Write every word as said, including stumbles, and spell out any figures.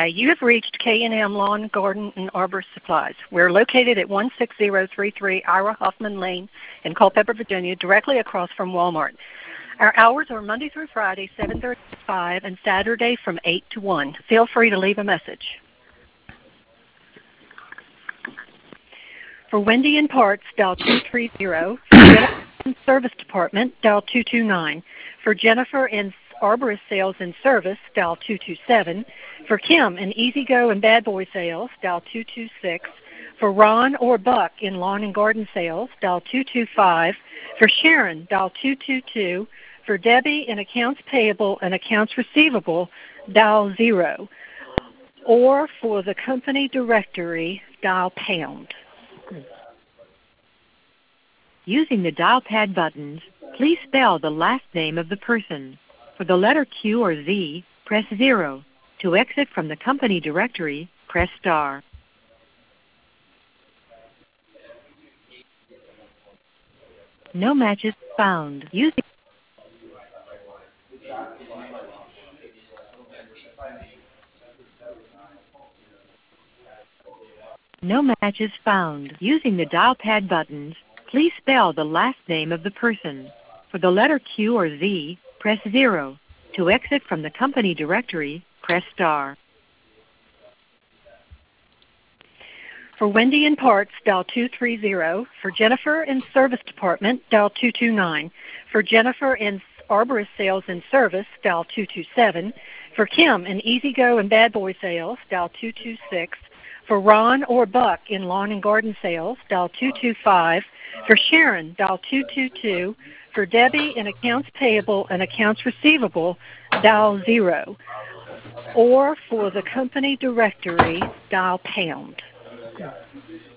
Hi, you have reached K and M Lawn, Garden, and Arbor Supplies. We're located at one six zero three three Ira Hoffman Lane in Culpeper, Virginia, directly across from Walmart. Our hours are Monday through Friday, seven thirty to five, and Saturday from eight to one. Feel free to leave a message. For Wendy in Parts, dial two three zero. For Jennifer in Service Department, dial two two nine. For Jennifer in Arborist Sales and Service, dial two two seven. For Kim in Easy Go and Bad Boy Sales, dial two two six. For Ron or Buck in Lawn and Garden Sales, dial two two five. For Sharon, dial two two two. For Debbie in Accounts Payable and Accounts Receivable, dial zero. Or for the company directory, dial pound. Using the dial pad buttons, please spell the last name of the person. For the letter Q or Z, press zero. To exit from the company directory, press star. No matches found. Using No matches found. Using the dial pad buttons, please spell the last name of the person. For the letter Q or Z, press zero. To exit from the company directory, press star. For Wendy in Parts, dial two three zero. For Jennifer in Service Department, dial two two nine. For Jennifer in Arborist Sales and Service, dial two two seven. For Kim in Easy Go and Bad Boy Sales, dial two two six. For Ron or Buck in Lawn and Garden Sales, dial two two five. For Sharon, dial two two two. For Debbie in Accounts Payable and Accounts Receivable, dial zero. Or for the company directory, dial pound.